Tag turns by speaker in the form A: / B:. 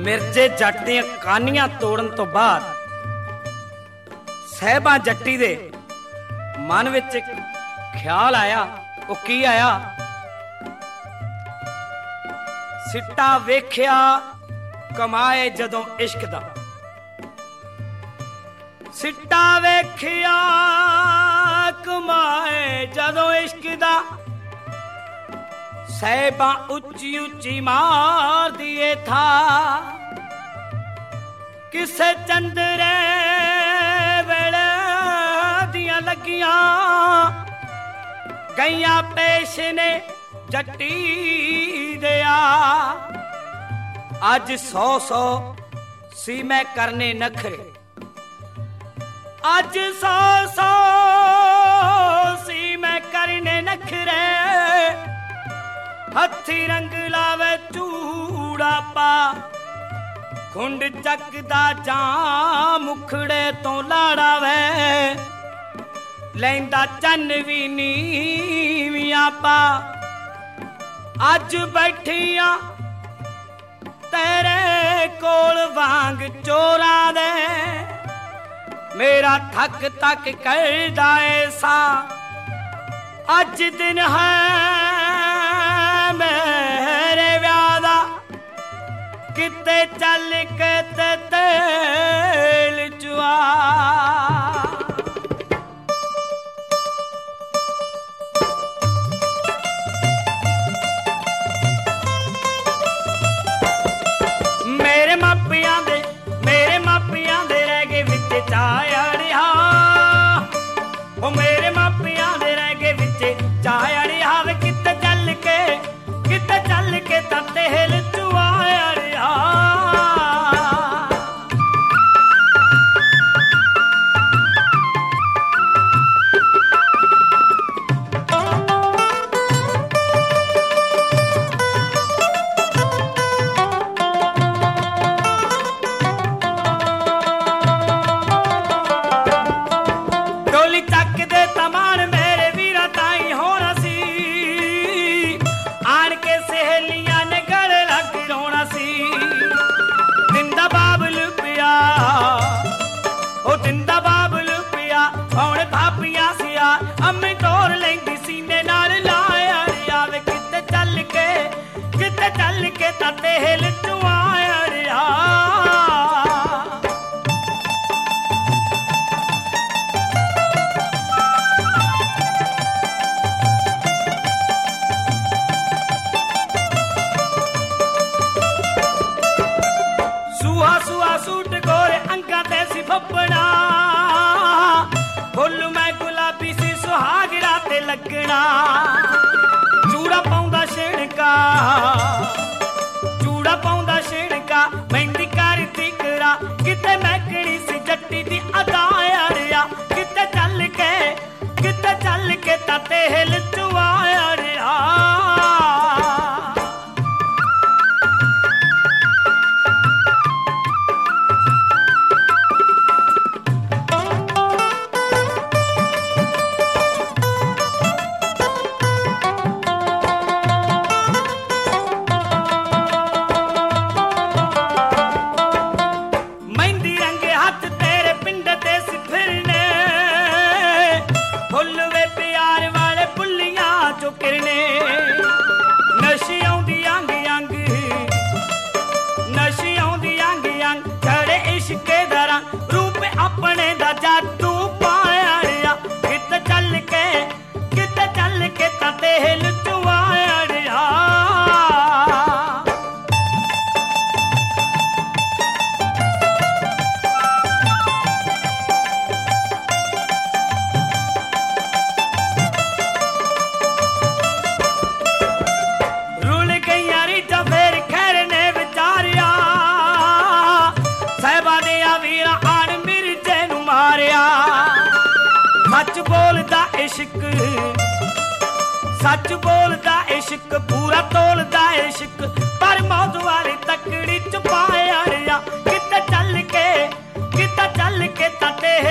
A: ਮਿਰਜ਼ੇ ਜੱਟ ਦੀਆਂ ਕਾਨੀਆਂ ਤੋੜਨ ਤੋਂ ਬਾਅਦ ਸਹਿਬਾਂ ਜੱਟੀ ਦੇ ਮਨ ਵਿੱਚ ਇੱਕ ਖਿਆਲ ਆਇਆ। ਉਹ ਕੀ ਆਇਆ? ਸਿੱਟਾ ਵੇਖਿਆ ਕਮਾਏ ਜਦੋਂ ਇਸ਼ਕ ਦਾ, ਸਿੱਟਾ ਵੇਖਿਆ ਕਮਾਏ ਜਦੋਂ ਇਸ਼ਕ ਦਾ, ਸਹਿਬਾਂ ਉੱਚੀ ਉੱਚੀ ਮਾਰਦੀ ਏ ਥਾ, ਕਿਸੇ ਚੰਦਰੇ ਵੇਲੇ ਦੀਆਂ ਲੱਗੀਆਂ ਗਈਆਂ ਪੇਸ਼ ਨੇ ਜੱਟੀ ਦਿਆ। ਅੱਜ 100 ਸੀ ਮੈਂ ਕਰਨੇ ਨਖਰੇ, ਅੱਜ 100 ਸੀ ਮੈਂ ਕਰਨੇ ਨਖਰੇ, ਹੱਥੀ ਰੰਗ ਲਾਵੇ ਚੂੜਾ ਪਾ, ਖੁੰਡ ਚੱਕਦਾ ਜਾਂ ਮੁਖੜੇ ਤੋਂ ਲਾੜਾ ਵੇ, ਲੈਂਦਾ ਚੰਨ ਵੀ ਨੀਵੀਆਂ ਪਾ। ਅੱਜ ਬੈਠੀਆਂ ਤੇਰੇ ਕੋਲ ਵਾਂਗ ਚੋਰਾਂ ਦੇ, ਮੇਰਾ ਥੱਕ ਤੱਕ ਕਰਦਾ ਏ ਸਾ। ਅੱਜ ਦਿਨ ਹੈ ਮੇਰੇ ਵਿਆਹ ਦਾ, ਕਿਤੇ ਚੱਲ ਕੇ ਤੇ ਤੇਲ ਚੁਆ। ਮੇਰੇ ਮਾਪਿਆਂ ਦੇ ਰਹਿ ਗਏ ਵਿੱਚ ਚਾਹੜਿਆ, ਉਹ ਮੇਰੇ ਮਾਪਿਆਂ ਦੇ ਰਹਿ ਗਏ ਵਿੱਚ ਚਾਹੜਿਆ ਵੇ, ਕਿਤੇ ਚੱਲ ਕੇ ਤਾਂ ਤੇਲ ਚੁਆੜਿਆ। ਚੱਲ ਕੇ ਤਾਂ ਤੇਲ ਚੁਆੜਿਆ। ਸੂਹਾ ਸੂਹਾ ਸੂਟ ਗੋਰੇ ਅੰਗਾਂ ਤੇ ਸੀ ਫੱਬਣਾ, ਫੁੱਲ ਮੈਂ ਗੁਲਾਬੀ ਸੀ ਸੁਹਾਗਰਾ ਤੇ ਲੱਗਣਾ, ਚੂੜਾ ਪਾਉਂਦਾ ਛਿਣਕਾ, ਚੂੜਾ ਪਾਉਂਦਾ ਛਿਣਕਾ, ਮਹਿੰਦੀ ਕਰਦੀ ਕਰਾ, ਕਿਤੇ ਮਹਿਕਣੀ ਸੀ ਜੱਟੀ ਦੀ ਅਦਾ ਅੜਿਆ, ਕਿਤੇ ਚੱਲ ਕੇ ਤਾਂ ਤੇਲ ਚੁਆੜਿਆ। ਆਪਣੇ ਦਾ ਜਾਦੂ ਪਾਇਆ, ਕਿਤੇ ਚੱਲ ਕੇ ਤਾਂ ਤੇਲ ਚੁਆੜਿਆ। ਰੁਲ ਗਈਆਂ ਰੀਝਾਂ ਫੇਰ ਖੈਰ ਨੇ ਵਿਚਾਰਿਆ, ਸਾਹਿਬਾਂ ਨੇ ਆ ਵੀਰਾਂ ਆਣ ਮਿਰਜ਼ੇ ਨੂੰ ਮਾਰਿਆ। ਸੱਚ ਬੋਲਦਾ ਇਸ਼ਕ, ਸੱਚ ਬੋਲਦਾ ਇਸ਼ਕ, ਪੂਰਾ ਤੋਲਦਾ ਇਸ਼ਕ, ਪਰ ਮੌਤ ਵਾਲੀ ਤਕੜੀ ਚ ਪਾਇਆ। ਕਿਤੇ ਚੱਲ ਕੇ ਤਾਂ ਤੇਲ